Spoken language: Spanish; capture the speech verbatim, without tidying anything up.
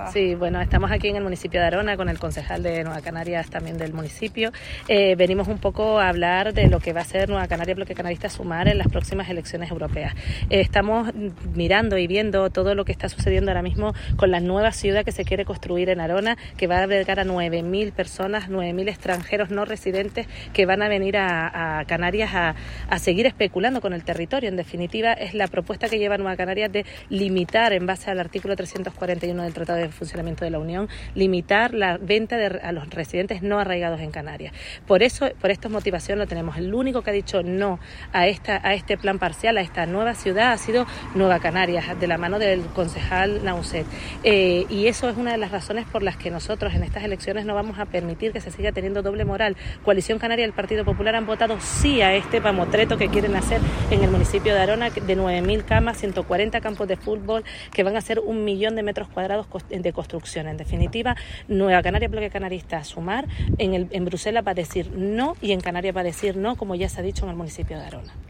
Sí, bueno, estamos aquí en el municipio de Arona con el concejal de Nueva Canarias también del municipio. Eh, venimos un poco a hablar de lo que va a ser Nueva Canaria Bloque Canarista Sumar en las próximas elecciones europeas. Eh, estamos mirando y viendo todo lo que está sucediendo ahora mismo con la nueva ciudad que se quiere construir en Arona, que va a albergar a nueve mil personas, nueve mil extranjeros no residentes que van a venir a, a Canarias a, a seguir especulando con el territorio. En definitiva, es la propuesta que lleva Nueva Canarias de limitar, en base al artículo trescientos cuarenta y uno del Tratado de Funcionamiento de la Unión, limitar la venta de, a los residentes no arraigados en Canarias. Por eso, por esta motivación lo tenemos. El único que ha dicho no a esta a este plan parcial, a esta nueva ciudad, ha sido Nueva Canarias, de la mano del concejal Nauset. Eh, y eso es una de las razones por las que nosotros en estas elecciones no vamos a permitir que se siga teniendo doble moral. Coalición Canaria y el Partido Popular han votado sí a este mamotreto que quieren hacer en el municipio de Arona, de nueve mil camas, ciento cuarenta campos de fútbol, que van a ser un millón de metros cuadrados de construcción. En definitiva, Nueva Canaria Bloque Canarista Sumar en, el, en Bruselas va a decir no y en Canarias va a decir no, como ya se ha dicho en el municipio de Arona.